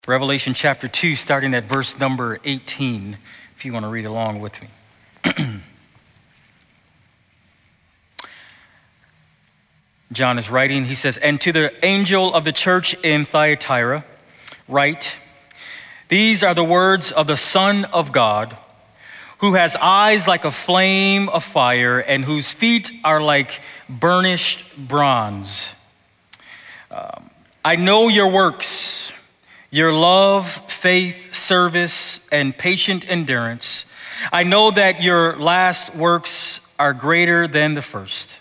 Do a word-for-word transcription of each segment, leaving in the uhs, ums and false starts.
Revelation chapter two, starting at verse number eighteen, if you want to read along with me. John is writing, he says, "And to the angel of the church in Thyatira, write, these are the words of the Son of God, who has eyes like a flame of fire and whose feet are like burnished bronze. Um, I know your works, your love, faith, service, and patient endurance. I know that your last works are greater than the first.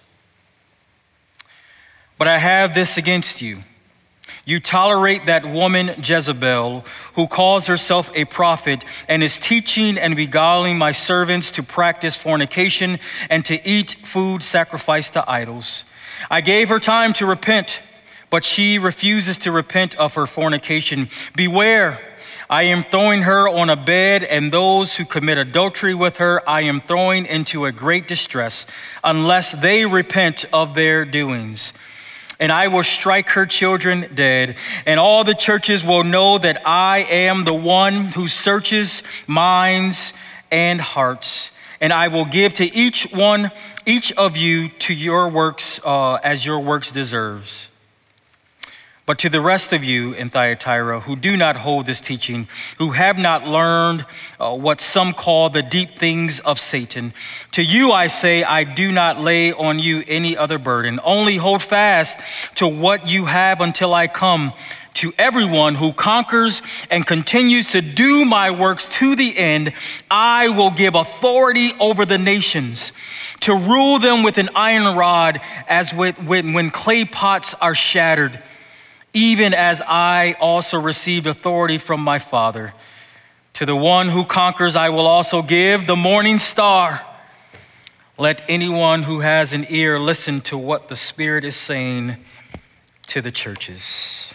But I have this against you. You tolerate that woman Jezebel, who calls herself a prophet and is teaching and beguiling my servants to practice fornication and to eat food sacrificed to idols. I gave her time to repent, but she refuses to repent of her fornication. Beware, I am throwing her on a bed, and those who commit adultery with her I am throwing into a great distress, unless they repent of their doings. And I will strike her children dead, and all the churches will know that I am the one who searches minds and hearts. And I will give to each one, each of you, to your works uh, as your works deserves. But to the rest of you in Thyatira who do not hold this teaching, who have not learned uh, what some call the deep things of Satan, to you I say, I do not lay on you any other burden. Only hold fast to what you have until I come. To everyone who conquers and continues to do my works to the end, I will give authority over the nations, to rule them with an iron rod, as with, when, when clay pots are shattered. Even as I also received authority from my Father. To the one who conquers, I will also give the morning star. Let anyone who has an ear listen to what the Spirit is saying to the churches."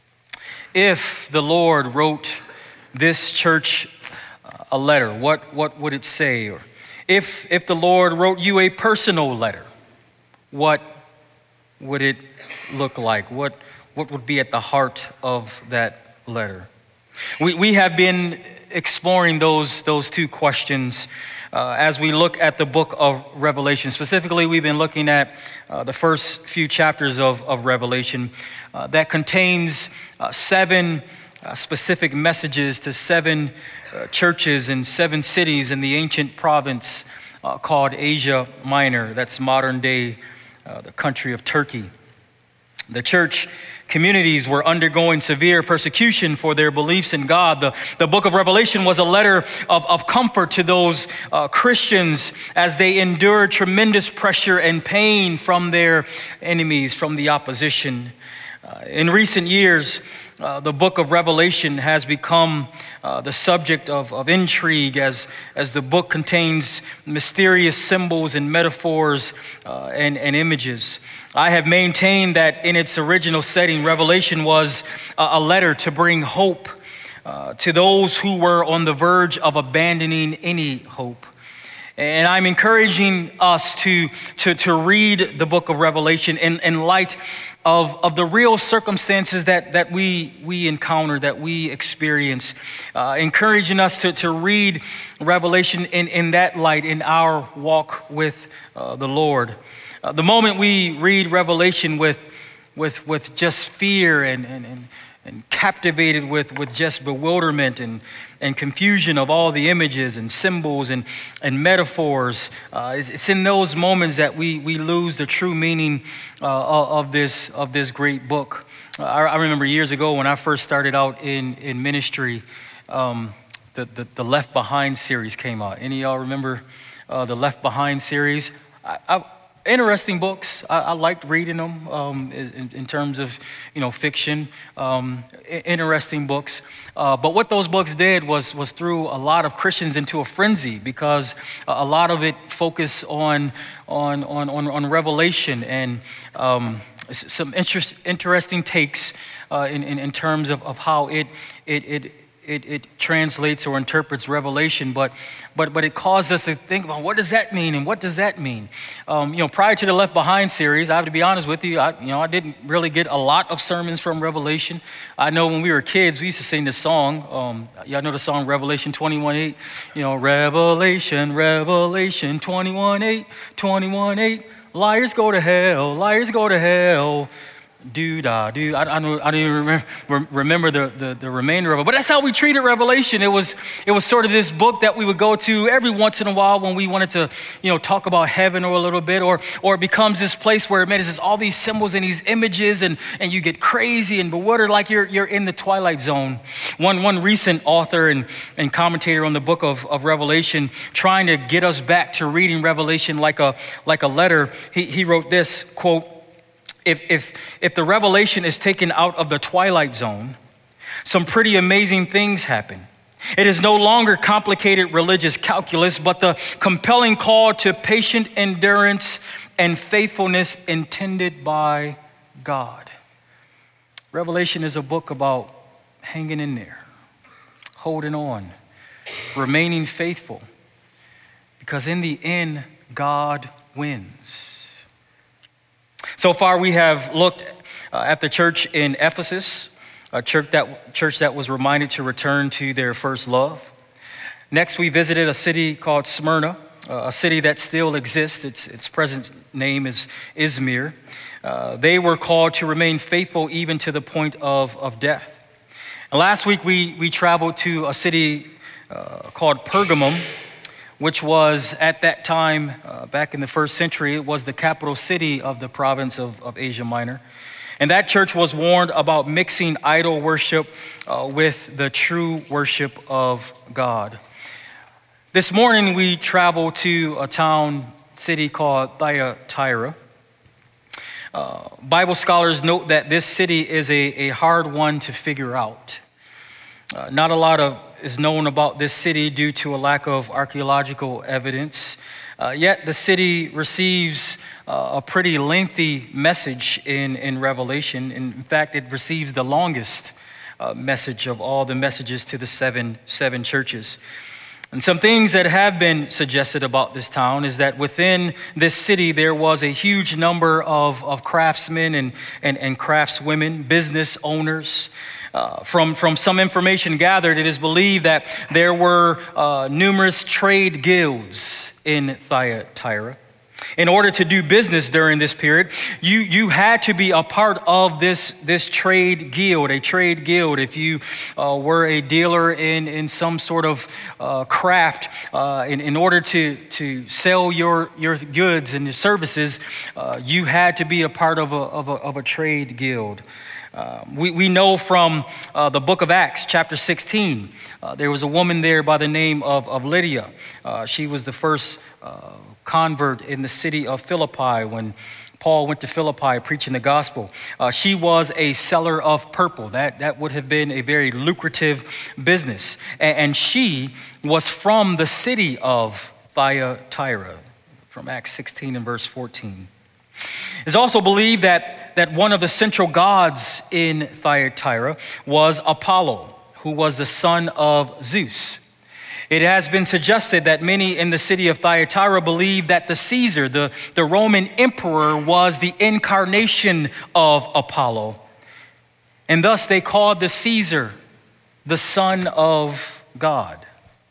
If the Lord wrote this church a letter, what, what would it say? Or if, if the Lord wrote you a personal letter, what would it look like? What What would be at the heart of that letter? We, we have been exploring those, those two questions uh, as we look at the book of Revelation. Specifically, we've been looking at uh, the first few chapters of, of Revelation uh, that contains uh, seven uh, specific messages to seven uh, churches in seven cities in the ancient province uh, called Asia Minor. That's modern day, uh, the country of Turkey. The church communities were undergoing severe persecution for their beliefs in God. The, the book of Revelation was a letter of, of comfort to those uh, Christians as they endured tremendous pressure and pain from their enemies, from the opposition. Uh, in recent years, uh, the book of Revelation has become uh, the subject of, of intrigue as, as the book contains mysterious symbols and metaphors uh, and, and images. I have maintained that in its original setting, Revelation was a letter to bring hope uh, to those who were on the verge of abandoning any hope. And I'm encouraging us to, to, to read the book of Revelation in, in light of, of the real circumstances that, that we, we encounter, that we experience. Uh, encouraging us to, to read Revelation in, in that light, in our walk with uh, the Lord. Uh, the moment we read Revelation with, with, with just fear and, and, and, and captivated with, with just bewilderment and, and confusion of all the images and symbols and, and metaphors, uh, it's, it's in those moments that we, we lose the true meaning uh, of, this, of this great book. Uh, I, I remember years ago when I first started out in, in ministry, um, the, the, the Left Behind series came out. Any of y'all remember uh, the Left Behind series? I, I, Interesting books. I, I liked reading them um, in, in terms of, you know, fiction. Um, interesting books. Uh, but what those books did was was threw a lot of Christians into a frenzy because a lot of it focused on on on on, on Revelation and um, some interest, interesting takes uh, in, in in terms of, of how it it it. it, it translates or interprets revelation, but, but, but it caused us to think about what does that mean and what does that mean? Um, you know, prior to the Left Behind series, I have to be honest with you, I, you know, I didn't really get a lot of sermons from Revelation. I know when we were kids, we used to sing this song. Um, y'all know the song Revelation twenty-one eight? You know, Revelation, Revelation twenty-one eight, twenty-one eight. Liars go to hell, liars go to hell. Do da do. I, I don't. I don't even remember, remember the, the the remainder of it. But that's how we treated Revelation. It was it was sort of this book that we would go to every once in a while when we wanted to, you know, talk about heaven or a little bit, or or it becomes this place where it makes all these symbols and these images, and and you get crazy and bewildered like you're you're in the twilight zone. One one recent author and and commentator on the book of, of Revelation, trying to get us back to reading Revelation like a like a letter. He he wrote this quote. If, if, if the revelation is taken out of the twilight zone, some pretty amazing things happen. It is no longer complicated religious calculus, but the compelling call to patient endurance and faithfulness intended by God. Revelation is a book about hanging in there, holding on, remaining faithful, because in the end, God wins. So far, we have looked uh, at the church in Ephesus, a church that, church that was reminded to return to their first love. Next, we visited a city called Smyrna, uh, a city that still exists. Its, its present name is Izmir. Uh, they were called to remain faithful even to the point of, of death. And last week, we, we traveled to a city uh, called Pergamum, which was at that time, uh, back in the first century, it was the capital city of the province of, of Asia Minor. And that church was warned about mixing idol worship uh, with the true worship of God. This morning, we traveled to a town, city called Thyatira. Uh, Bible scholars note that this city is a, a hard one to figure out. Uh, not a lot of is known about this city due to a lack of archaeological evidence. Uh, yet the city receives uh, a pretty lengthy message in, in Revelation. In fact, it receives the longest uh, message of all the messages to the seven, seven churches. And some things that have been suggested about this town is that within this city, there was a huge number of, of craftsmen and, and, and craftswomen, business owners. Uh, from, from some information gathered, it is believed that there were uh, numerous trade guilds in Thyatira. In order to do business during this period, you, you had to be a part of this, this trade guild, a trade guild. If you uh, were a dealer in, in some sort of uh, craft, uh, in, in order to, to sell your, your goods and your services, uh, you had to be a part of a, of a, of a trade guild. Uh, we, we know from uh, the book of Acts, chapter sixteen, uh, there was a woman there by the name of, of Lydia. Uh, she was the first uh, convert in the city of Philippi when Paul went to Philippi preaching the gospel. Uh, she was a seller of purple. That, that would have been a very lucrative business. And, and she was from the city of Thyatira, from Acts sixteen and verse fourteen. It's also believed that, that one of the central gods in Thyatira was Apollo, who was the son of Zeus. It has been suggested that many in the city of Thyatira believed that the Caesar, the, the Roman emperor, was the incarnation of Apollo. And thus they called the Caesar the son of God.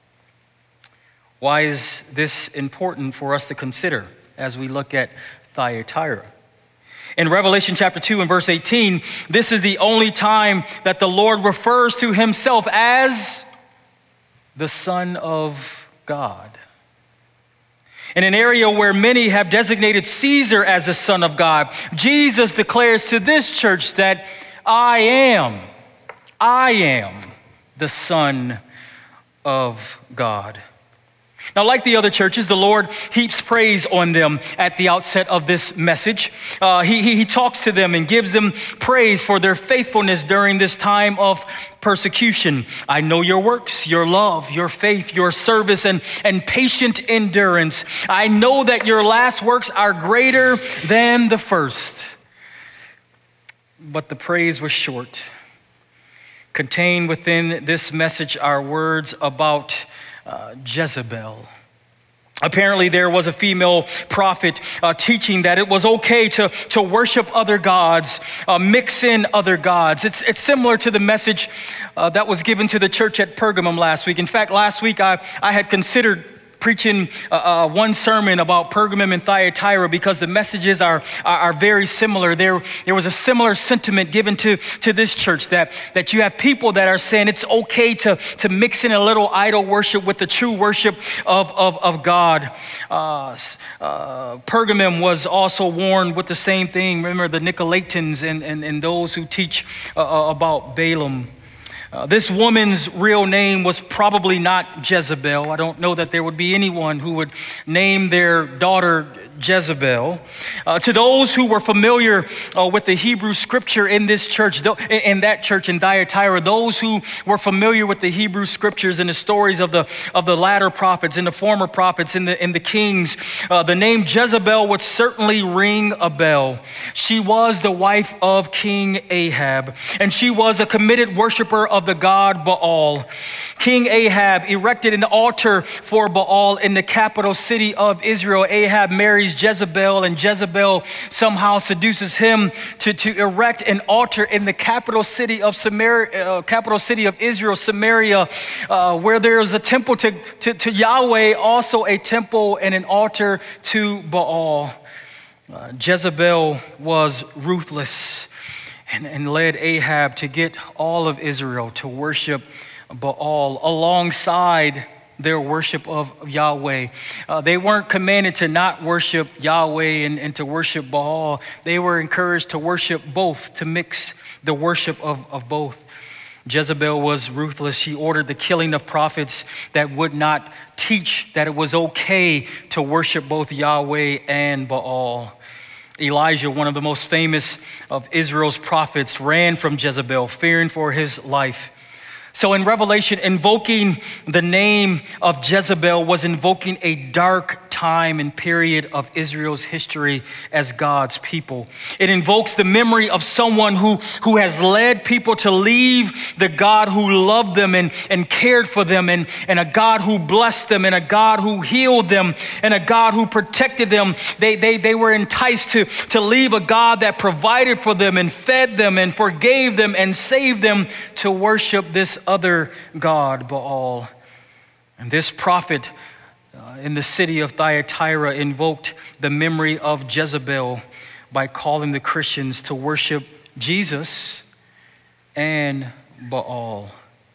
Why is this important for us to consider as we look at Thyatira? In Revelation chapter two and verse eighteen, this is the only time that the Lord refers to himself as the Son of God. In an area where many have designated Caesar as the Son of God, Jesus declares to this church that I am, I am the Son of God. Now, like the other churches, the Lord heaps praise on them at the outset of this message. Uh, he, he, he talks to them and gives them praise for their faithfulness during this time of persecution. I know your works, your love, your faith, your service, and, and patient endurance. I know that your last works are greater than the first. But the praise was short. Contained within this message are words about uh, Jezebel. Apparently, there was a female prophet uh, teaching that it was okay to, to worship other gods, uh, mix in other gods. It's, it's similar to the message uh, that was given to the church at Pergamum last week. In fact, last week I, I had considered preaching uh, uh, one sermon about Pergamum and Thyatira because the messages are, are, are very similar. There, there was a similar sentiment given to, to this church that, that you have people that are saying it's okay to, to mix in a little idol worship with the true worship of, of, of God. Uh, uh, Pergamum was also warned with the same thing. Remember the Nicolaitans and, and, and those who teach uh, about Balaam. Uh, this woman's real name was probably not Jezebel. I don't know that there would be anyone who would name their daughter Jezebel. Uh, to those who were familiar uh, with the Hebrew scripture in this church, in that church in Thyatira, those who were familiar with the Hebrew scriptures and the stories of the of the latter prophets and the former prophets and the, and the kings, uh, the name Jezebel would certainly ring a bell. She was the wife of King Ahab, and she was a committed worshiper of the god Baal. King Ahab erected an altar for Baal in the capital city of Israel. Ahab marries Jezebel, and Jezebel somehow seduces him to, to erect an altar in the capital city of Samaria, uh, capital city of Israel, Samaria, uh, where there is a temple to, to, to Yahweh, also a temple and an altar to Baal. Uh, Jezebel was ruthless and, and led Ahab to get all of Israel to worship Baal alongside their worship of Yahweh. Uh, they weren't commanded to not worship Yahweh and, and to worship Baal. They were encouraged to worship both, to mix the worship of, of both. Jezebel was ruthless. She ordered the killing of prophets that would not teach that it was okay to worship both Yahweh and Baal. Elijah, one of the most famous of Israel's prophets, ran from Jezebel, fearing for his life. So in Revelation, invoking the name of Jezebel was invoking a dark time and period of Israel's history as God's people. It invokes the memory of someone who, who has led people to leave the God who loved them and, and cared for them, and, and a God who blessed them, and a God who healed them, and a God who protected them. They, they, they were enticed to, to leave a God that provided for them and fed them and forgave them and saved them to worship this other god, Baal. And this prophet uh, in the city of Thyatira invoked the memory of Jezebel by calling the Christians to worship Jesus and Baal.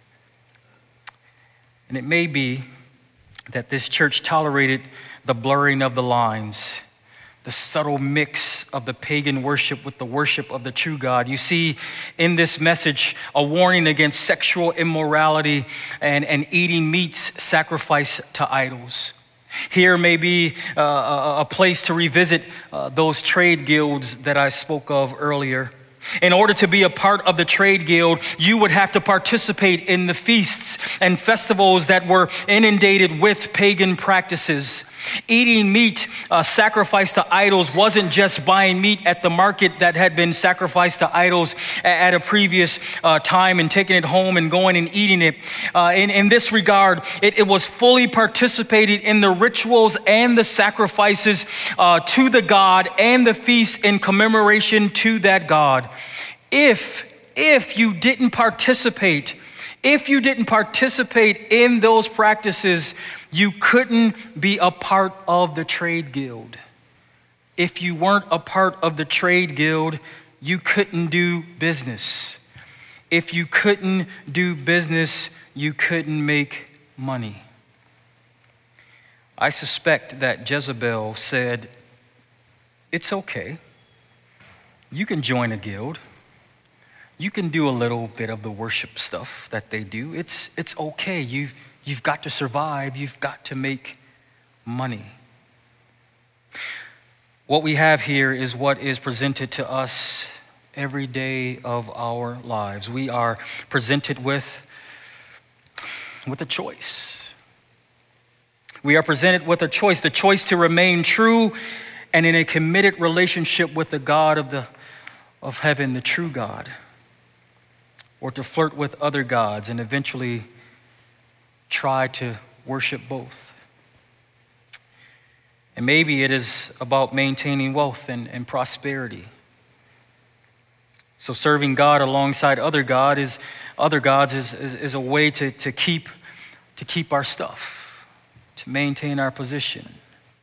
And it may be that this church tolerated the blurring of the lines, the subtle mix of the pagan worship with the worship of the true God. You see in this message a warning against sexual immorality and, and eating meats sacrificed to idols. Here may be uh, a, a place to revisit uh, those trade guilds that I spoke of earlier. In order to be a part of the trade guild, you would have to participate in the feasts and festivals that were inundated with pagan practices. Eating meat uh, sacrificed to idols wasn't just buying meat at the market that had been sacrificed to idols at a previous uh, time and taking it home and going and eating it. Uh, in, in this regard, it, it was fully participating in the rituals and the sacrifices uh, to the God and the feasts in commemoration to that God. If, if you didn't participate, if you didn't participate in those practices, you couldn't be a part of the trade guild. If you weren't a part of the trade guild, you couldn't do business. If you couldn't do business, you couldn't make money. I suspect that Jezebel said, it's okay. You can join a guild. You can do a little bit of the worship stuff that they do. It's, it's okay. You, you've got to survive. You've got to make money. What we have here is what is presented to us every day of our lives. We are presented with, with a choice. We are presented with a choice, the choice to remain true and in a committed relationship with the God of, the, of heaven, the true God. or to flirt with other gods and eventually try to worship both. And maybe it is about maintaining wealth and, and prosperity. So serving God alongside other God is other gods is, is, is a way to, to keep to keep our stuff, to maintain our position.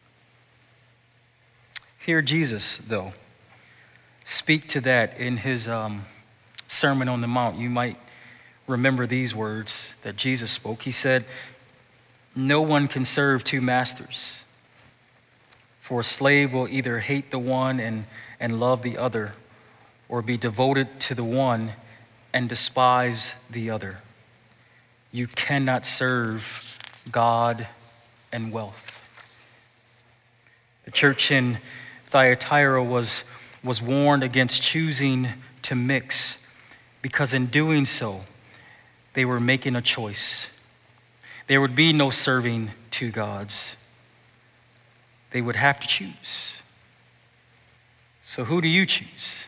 Hear Jesus, though, speak to that in his um, Sermon on the Mount. You might remember these words that Jesus spoke. He said, "No one can serve two masters, for a slave will either hate the one and, and love the other, or be devoted to the one and despise the other. You cannot serve God and wealth." The church in Thyatira was, was warned against choosing to mix, because in doing so, they were making a choice. There would be no serving two gods. They would have to choose. So who do you choose?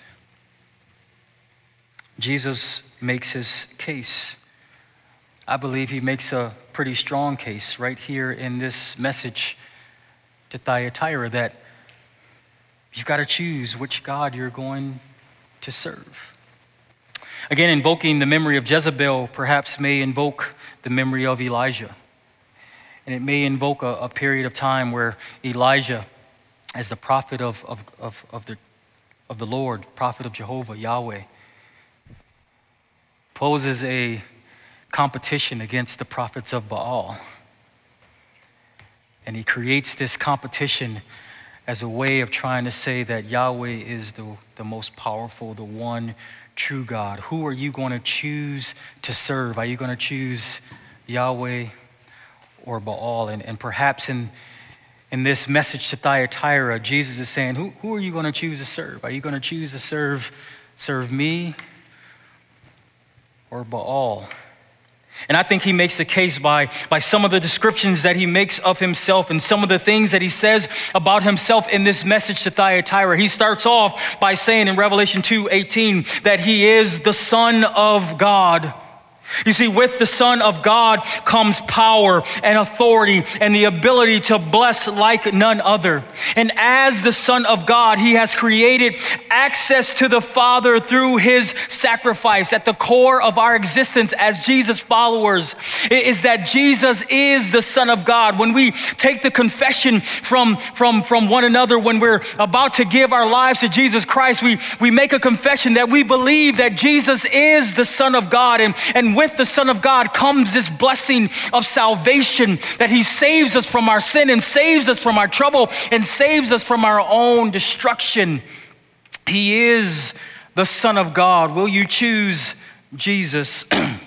Jesus makes his case. I believe he makes a pretty strong case right here in this message to Thyatira that you've got to choose which God you're going to serve. Again, invoking the memory of Jezebel perhaps may invoke the memory of Elijah. And it may invoke a, a period of time where Elijah, as the prophet of, of, of, of, the, of the Lord, prophet of Jehovah, Yahweh, poses a competition against the prophets of Baal. And he creates this competition as a way of trying to say that Yahweh is the, the most powerful, the one true God. Who are you going to choose to serve? Are you going to choose Yahweh or Baal? And, and perhaps in, in this message to Thyatira, Jesus is saying, who, who are you going to choose to serve? Are you going to choose to serve, serve me or Baal? And I think he makes a case by, by some of the descriptions that he makes of himself and some of the things that he says about himself in this message to Thyatira. He starts off by saying in Revelation two eighteen that he is the Son of God. You see, with the Son of God comes power and authority and the ability to bless like none other. And as the Son of God, he has created access to the Father through his sacrifice. At the core of our existence as Jesus followers is that Jesus is the Son of God. When we take the confession from, from, from one another, when we're about to give our lives to Jesus Christ, we, we make a confession that we believe that Jesus is the Son of God. And, and with the Son of God comes this blessing of salvation, that he saves us from our sin and saves us from our trouble and saves us from our own destruction. He is the Son of God. Will you choose Jesus?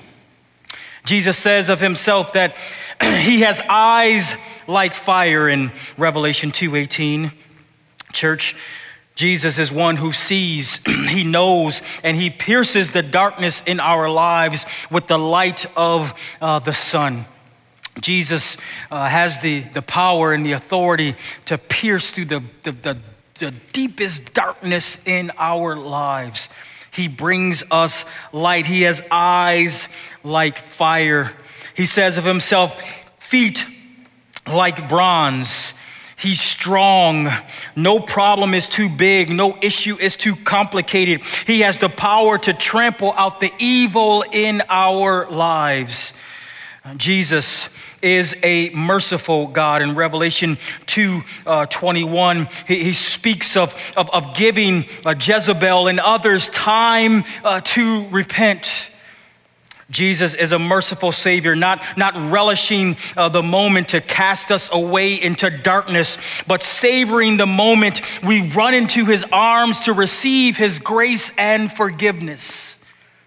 Jesus says of himself that he has eyes like fire in Revelation two eighteen. Church, Jesus is one who sees, he knows, and he pierces the darkness in our lives with the light of uh, the sun. Jesus uh, has the, the power and the authority to pierce through the, the, the, the deepest darkness in our lives. He brings us light. He has eyes like fire. He says of himself, feet like bronze. He's strong. No problem is too big. No issue is too complicated. He has the power to trample out the evil in our lives. Jesus is a merciful God. In Revelation two twenty-one, he, he speaks of, of, of giving uh, Jezebel and others time uh, to repent. Jesus is a merciful Savior, not, not relishing uh, the moment to cast us away into darkness, but savoring the moment we run into his arms to receive his grace and forgiveness.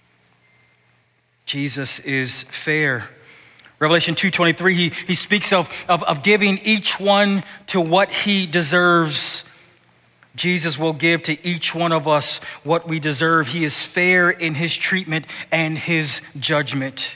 Jesus is fair. Revelation two twenty-three, he, he speaks of, of, of giving each one to what he deserves. Jesus will give to each one of us what we deserve. He is fair in his treatment and his judgment.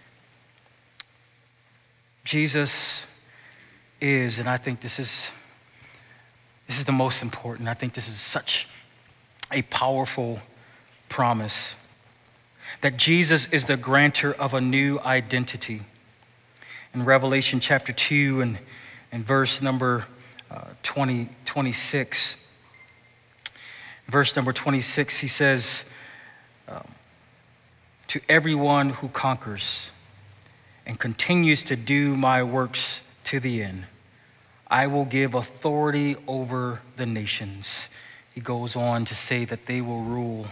Jesus is, and I think this is, this is the most important. I think this is such a powerful promise. that Jesus is the grantor of a new identity. In Revelation chapter two and, and verse number uh, twenty, twenty-six, verse number twenty-six, he says, um, to everyone who conquers and continues to do my works to the end, I will give authority over the nations. He goes on to say that they will rule.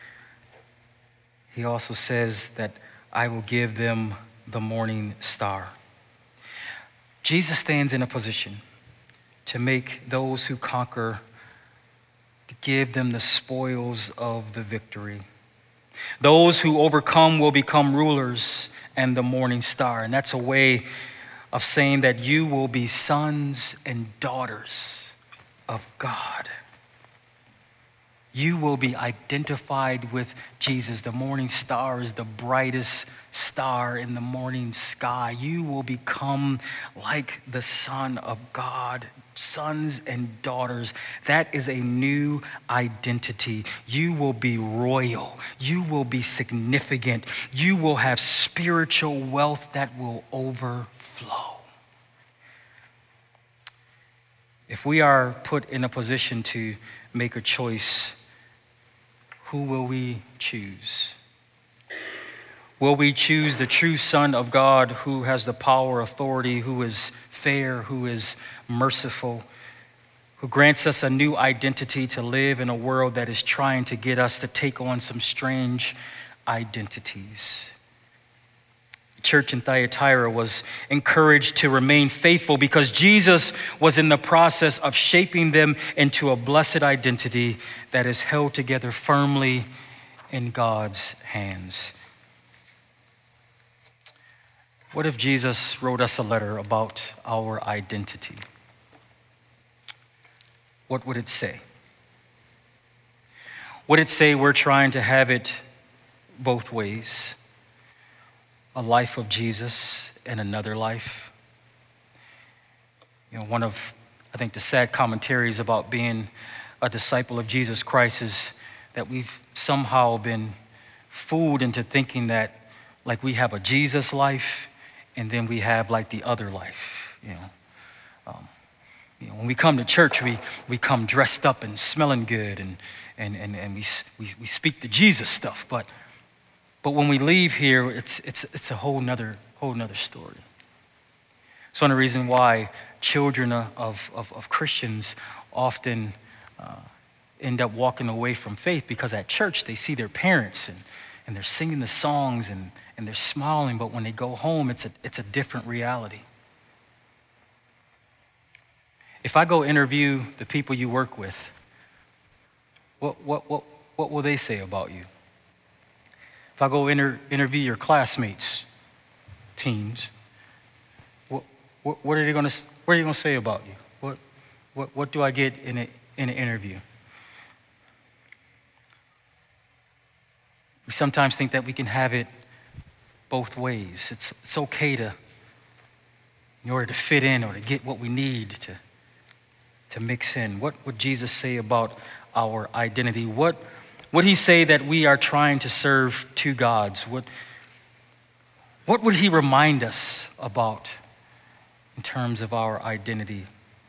He also says that I will give them the morning star. Jesus stands in a position to make those who conquer, to give them the spoils of the victory. Those who overcome will become rulers and the morning star. And that's a way of saying that you will be sons and daughters of God. You will be identified with Jesus. The morning star is the brightest star in the morning sky. You will become like the Son of God, sons and daughters. That is a new identity. You will be royal. You will be significant. You will have spiritual wealth that will overflow. If we are put in a position to make a choice, who will we choose? Will we choose the true Son of God who has the power, authority, who is fair, who is merciful, who grants us a new identity to live in a world that is trying to get us to take on some strange identities? The church in Thyatira was encouraged to remain faithful because Jesus was in the process of shaping them into a blessed identity that is held together firmly in God's hands. What if Jesus wrote us a letter about our identity? What would it say? Would it say we're trying to have it both ways? A life of Jesus and another life? You know, one of, I think, the sad commentaries about being a disciple of Jesus Christ is that we've somehow been fooled into thinking that like we have a Jesus life and then we have like the other life, you know. Um, you know, when we come to church, we we come dressed up and smelling good and and and, and we, we we speak the Jesus stuff, but but when we leave here, it's it's it's a whole nother whole nother story. It's one of the reasons why children of of, of Christians often uh, end up walking away from faith, because at church they see their parents and and they're singing the songs and and they're smiling, but when they go home, it's a it's a different reality. If I go interview the people you work with, what what what what will they say about you? If I go inter, interview your classmates, teams, what what, what are they going to what are you going to say about you? What what what do I get in a, in an interview? We sometimes think that we can have it both ways. It's it's okay to, in order to fit in or to get what we need to to mix in. What would Jesus say about our identity? What would he say that we are trying to serve two gods? What, what would he remind us about in terms of our identity?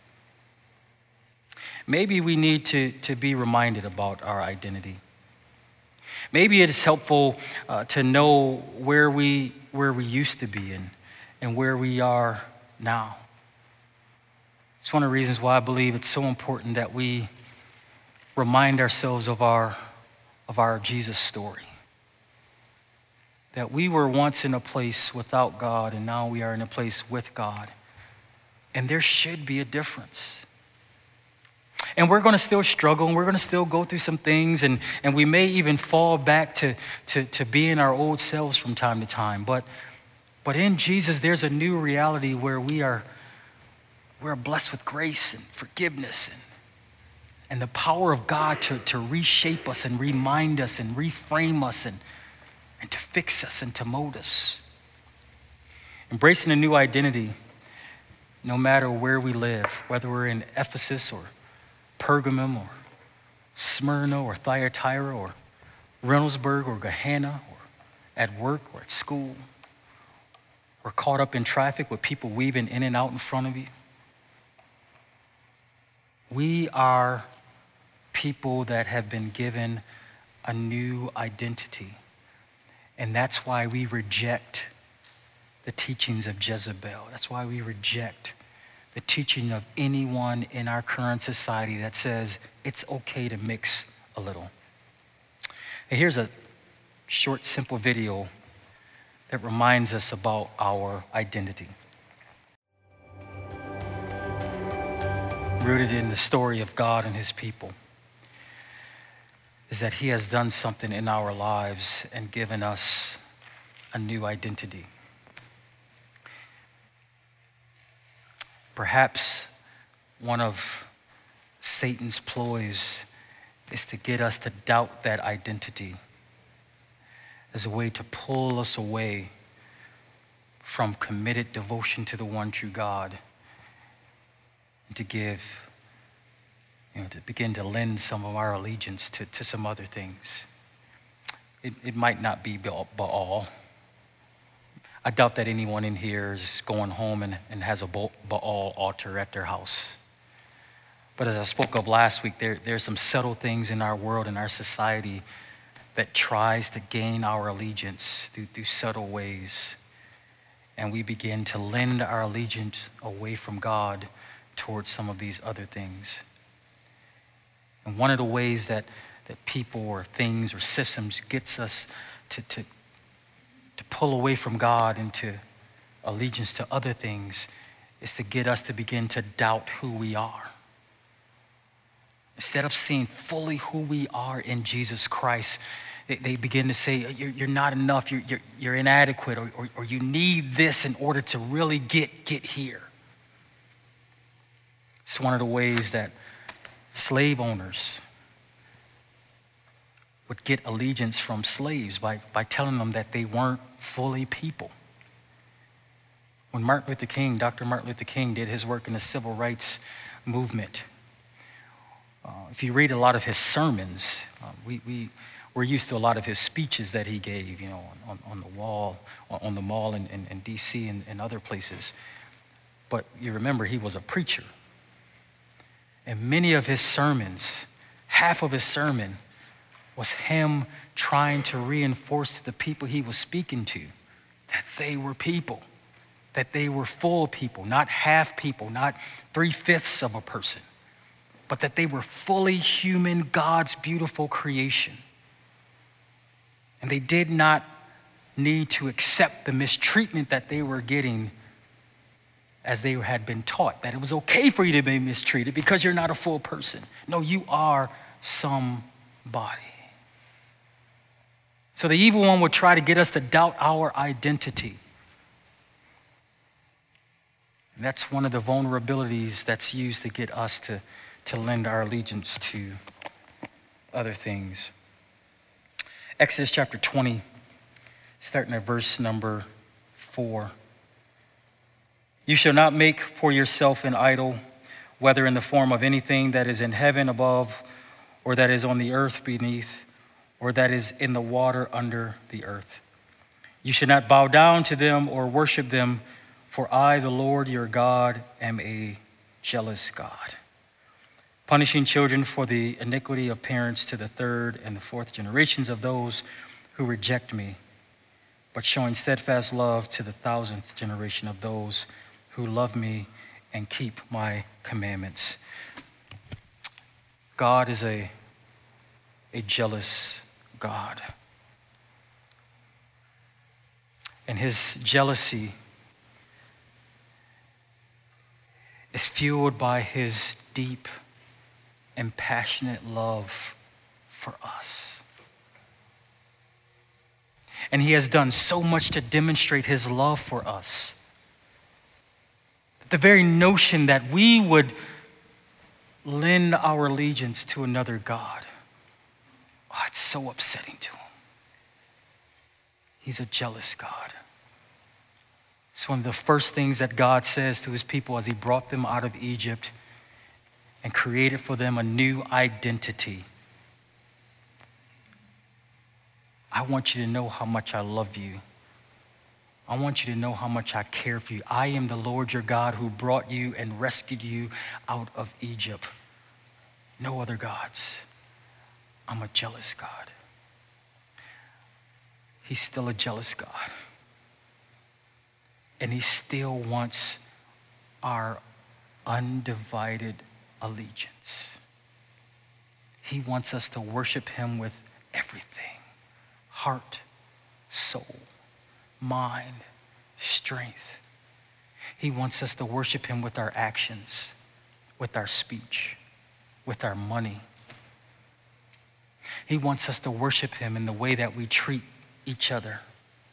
Maybe we need to, to be reminded about our identity. Maybe it is helpful uh, to know where we where we used to be and, and where we are now. It's one of the reasons why I believe it's so important that we remind ourselves of our of our Jesus story. That we were once in a place without God and now we are in a place with God. And there should be a difference. And we're going to still struggle and we're going to still go through some things, and, and we may even fall back to, to, to being our old selves from time to time. But, but in Jesus, there's a new reality where we are we're blessed with grace and forgiveness and, and the power of God to, to reshape us and remind us and reframe us and, and to fix us and to mold us. Embracing a new identity, no matter where we live, whether we're in Ephesus or Pergamum or Smyrna or Thyatira or Reynoldsburg or Gehenna or at work or at school, or caught up in traffic with people weaving in and out in front of you. We are people that have been given a new identity. And that's why we reject the teachings of Jezebel. That's why we reject the teaching of anyone in our current society that says it's okay to mix a little. And here's a short, simple video that reminds us about our identity. Rooted in the story of God and his people is that he has done something in our lives and given us a new identity. Perhaps one of Satan's ploys is to get us to doubt that identity as a way to pull us away from committed devotion to the one true God, and to give, you know, to begin to lend some of our allegiance to, to some other things. It, it might not be Baal. I doubt that anyone in here is going home and, and has a Baal altar at their house. But as I spoke of last week, there, there's some subtle things in our world, in our society, that tries to gain our allegiance through, through subtle ways. And we begin to lend our allegiance away from God towards some of these other things. And one of the ways that, that people or things or systems gets us to, to, to pull away from God into allegiance to other things is to get us to begin to doubt who we are. Instead of seeing fully who we are in Jesus Christ, they, they begin to say, you're, you're not enough, you're, you're, you're inadequate, or, or, or you need this in order to really get, get here. It's one of the ways that slave owners would get allegiance from slaves by, by telling them that they weren't fully people. When Martin Luther King, Doctor Martin Luther King did his work in the civil rights movement, uh, if you read a lot of his sermons, uh, we, we, we're used to a lot of his speeches that he gave, you know, on, on the wall, on the mall in, in, in D C and, and other places. But you remember, he was a preacher. And many of his sermons, half of his sermon, was him trying to reinforce to the people he was speaking to that they were people, that they were full people, not half people, not three-fifths of a person, but that they were fully human, God's beautiful creation. And they did not need to accept the mistreatment that they were getting as they had been taught, that it was okay for you to be mistreated because you're not a full person. No, you are somebody. So the evil one would try to get us to doubt our identity. And that's one of the vulnerabilities that's used to get us to, to lend our allegiance to other things. Exodus chapter twenty, starting at verse number four. You shall not make for yourself an idol, whether in the form of anything that is in heaven above, or that is on the earth beneath, or that is in the water under the earth. You should not bow down to them or worship them, for I, the Lord your God, am a jealous God, punishing children for the iniquity of parents to the third and the fourth generations of those who reject me, but showing steadfast love to the thousandth generation of those who love me and keep my commandments. God is a, a jealous God. And his jealousy is fueled by his deep and passionate love for us. And he has done so much to demonstrate his love for us. The very notion that we would lend our allegiance to another God, oh, it's so upsetting to him. He's a jealous God. It's one of the first things that God says to his people as he brought them out of Egypt and created for them a new identity. I want you to know how much I love you. I want you to know how much I care for you. I am the Lord your God who brought you and rescued you out of Egypt. No other gods. I'm a jealous God. He's still a jealous God. And he still wants our undivided allegiance. He wants us to worship him with everything: heart, soul, mind, strength. He wants us to worship him with our actions, with our speech, with our money. He wants us to worship him in the way that we treat each other.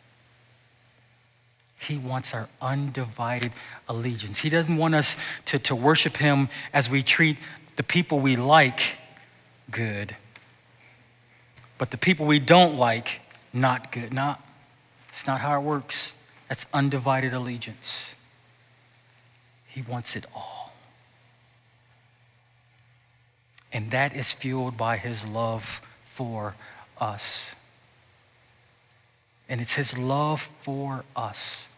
He wants our undivided allegiance. He doesn't want us to, to worship him as we treat the people we like good, but the people we don't like not good. Not, it's not how it works. That's undivided allegiance. He wants it all. And that is fueled by his love for us. And it's his love for us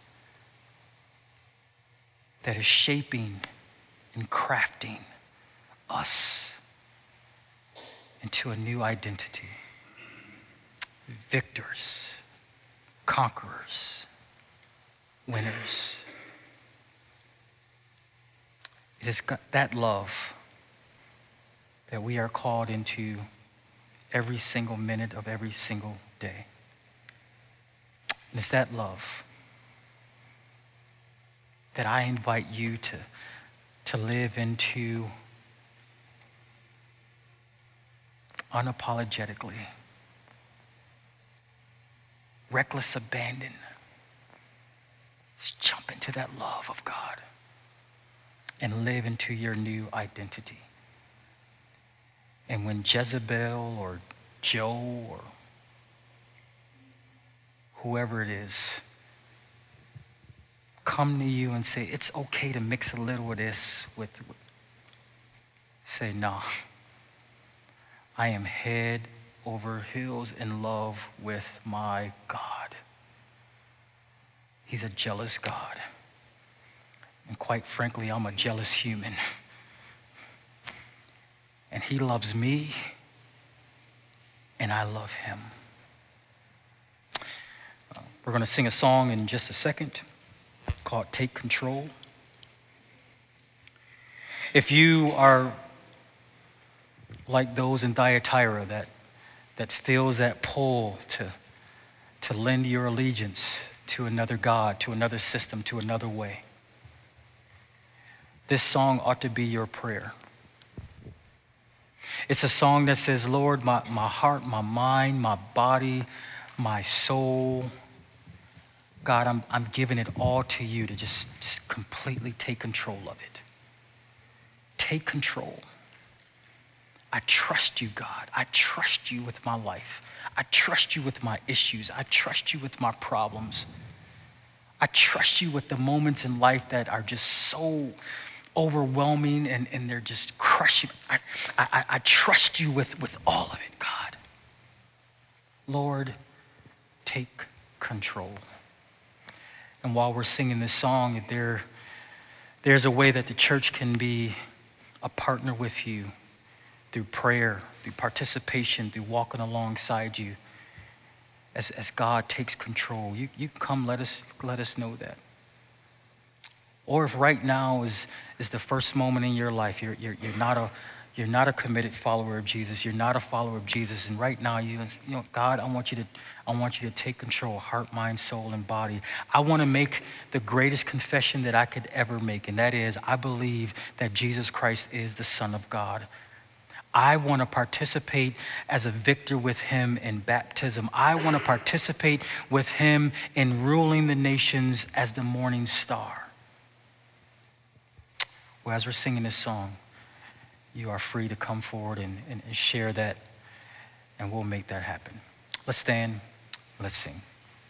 that is shaping and crafting us into a new identity. Victors, conquerors, winners. It is that love that we are called into every single minute of every single day. And it's that love that I invite you to, to live into unapologetically. Reckless abandon. Just jump into that love of God and live into your new identity. And when Jezebel or Joe or whoever it is come to you and say, it's okay to mix a little of this with, with say, no. I am head over heels in love with my God. He's a jealous God. And quite frankly, I'm a jealous human. And he loves me, and I love him. Uh, we're going to sing a song in just a second called Take Control. If you are like those in Thyatira that, that feels that pull to, to lend your allegiance to another God, to another system, to another way, this song ought to be your prayer. It's a song that says, Lord, my, my heart, my mind, my body, my soul, God, I'm, I'm giving it all to you to just, just completely take control of it. Take control. I trust you, God. I trust you with my life. I trust you with my issues. I trust you with my problems. I trust you with the moments in life that are just so overwhelming and, and they're just crushing. I, I, I trust you with, with all of it, God. Lord, take control. And while we're singing this song, there, there's a way that the church can be a partner with you through prayer, through participation, through walking alongside you as, as God takes control. You, you come, let us, let us know that. Or if right now is, is the first moment in your life, you're, you're, you're, not a, you're not a committed follower of Jesus, you're not a follower of Jesus, and right now, you, you know, God, I want you to, I want you to take control, heart, mind, soul, and body. I want to make the greatest confession that I could ever make, and that is, I believe that Jesus Christ is the Son of God. I want to participate as a victor with him in baptism. I want to participate with him in ruling the nations as the morning star. Well, as we're singing this song, you are free to come forward and, and, and share that, and we'll make that happen. Let's stand, let's sing.